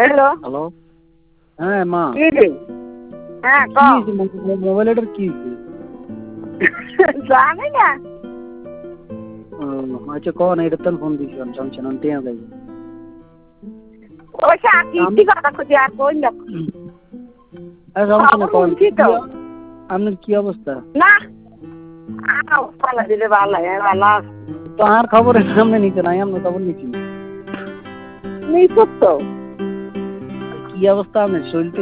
hello hello হ্যাঁ মা কি রে হ্যাঁ কি হয়েছে মোবাইলটার কি হয়েছে জানি না আচ্ছা কন এটা তো ফোন দিছি সমস্যা না টিয়া যাই ওই কি কথা খুঁজে আর কই না আর সমস্যা না কন কি তো আপনার কি অবস্থা না ভালো দিলে ভালো ভালো তো আর খবরের সামনে নিতে নাই আমরা খবর নিচ্ছি নেই তো কি অবস্থা আপনার শরীর